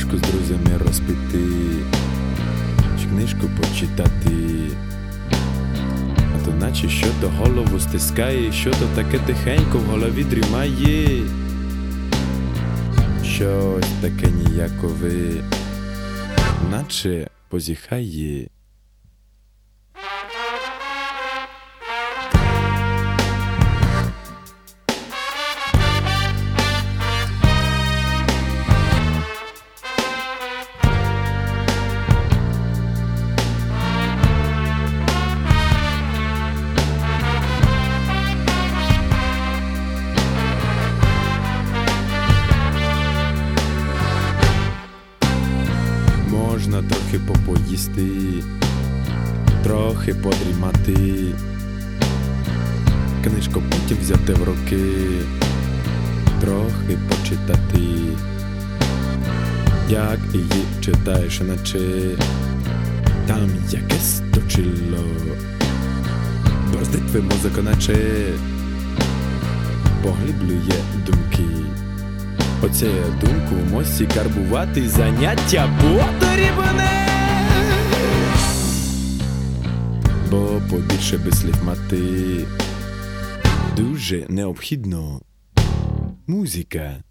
Кавушку з друзями розпити, чи книжку почитати. А то наче що до голову стискає, що то таке тихенько в голові дрімає. Щось таке ніякове, наче позіхає. Можна трохи попоїсти, трохи подрімати, книжку потім взяти в руки, трохи почитати. Як її читаєш, наче там якесь точило, борздить твій мозок, наче поглиблює думки. Оце думку в мозці карбувати заняття потрібне, бо побільше би слів мати дуже необхідно. Музика.